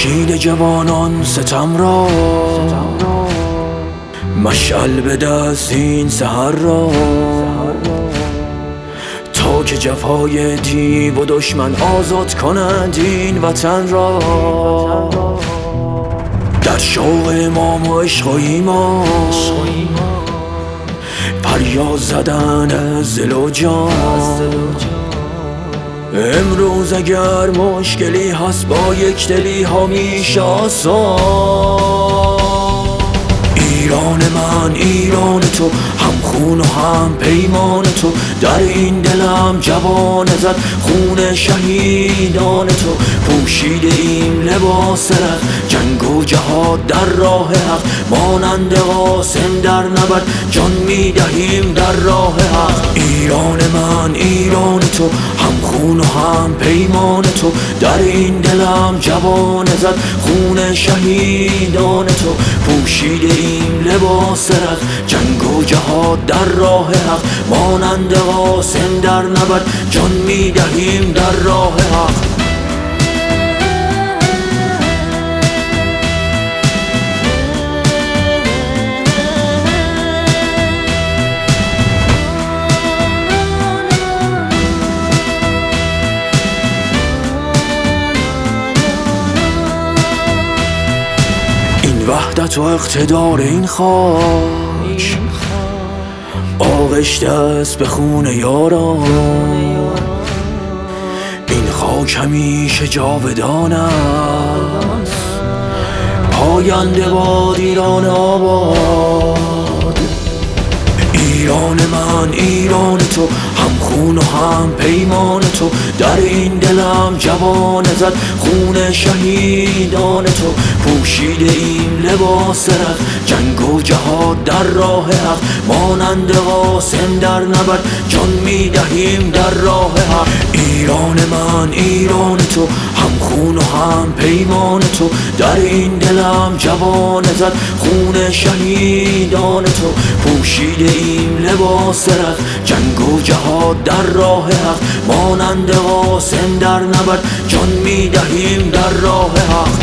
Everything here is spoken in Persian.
خورشید جوانان ستم را مشعل به دست این سحر را، تا که جفای دیو و دشمن آزاد کنند این وطن را. در شوق امام و عشق و ایمان فریاد زدن از دل و جان. امروز اگر مشکلی هست با یک دلی ها میشه آسان. ایران من ایران تو، هم خون و هم پیمان تو، در این دلم جوان زد خون شهیدان تو. پوشیده این لباس رخ، جنگ و جهاد در راه حق، مانند قاسم در نبرد جان میدهیم در راه حق. ایران من ایران تو، هم خون و هم پیمان تو، در این دلم جوان زد خون شهیدان تو. پوشیده این لباس رخ، جنگ و جهاد در راه حق، مانند قاسم در نبرد جان میدهیم در راه حق. وحدت و اقتدار این خاک آغشته است به خون یاران. این خاک همیشه جاودان است، پاینده باد ایران آباد. ایران من ایران تو، هم خون و هم پیمان تو، در این دلم جوان زد خون شهیدان تو. پوشیده این لباس رخ، جنگ و جهاد در راه حق، مانند قاسم در نبرد جان میدهیم در راه حق. ایران من ایران تو، هم خون و هم پیمان تو، در این دلم جوان زد خون شهیدان تو. پوشیده این لباس رخ، جنگ و جهاد در راه حق، مانند قاسم در نبرد جان میدهیم در راه حق.